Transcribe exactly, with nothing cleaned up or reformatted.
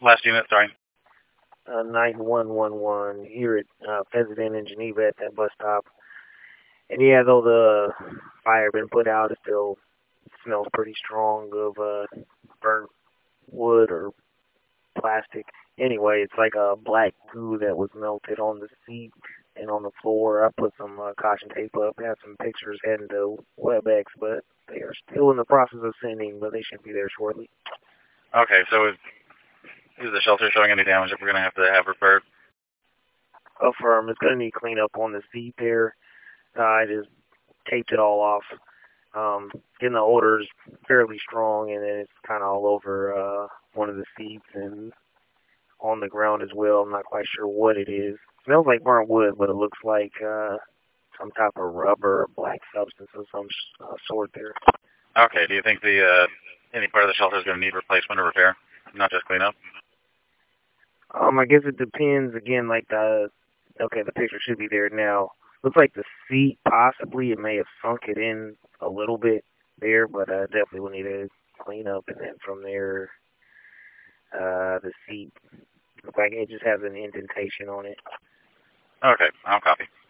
Last unit, sorry. Uh, nine one one one here at uh, President in Geneva at that bus stop. And yeah, though the fire been put out, it still smells pretty strong of uh, burnt wood or plastic. Anyway, it's like a black goo that was melted on the seat and on the floor. I put some uh, caution tape up, have some pictures heading to WebEx, but they are still in the process of sending, but they should be there shortly. Okay, so is, is the shelter showing any damage that we're going to have to have repaired? Affirm, it's going to need cleanup on the seat there. Uh, I just taped it all off. Um, getting the odor's fairly strong, and then it's kind of all over uh, one of the seats and on the ground as well. I'm not quite sure what it is. It smells like burnt wood, but it looks like uh, some type of rubber or black substance of some uh, sort there. Okay, do you think the uh, any part of the shelter is going to need replacement or repair, not just cleanup? Um, I guess it depends. Again, like the okay, the picture should be there now. Looks like the seat possibly it may have sunk it in a little bit there, but uh, definitely will need to clean up, and then from there, uh, the seat looks like it just has an indentation on it. Okay, I'll copy.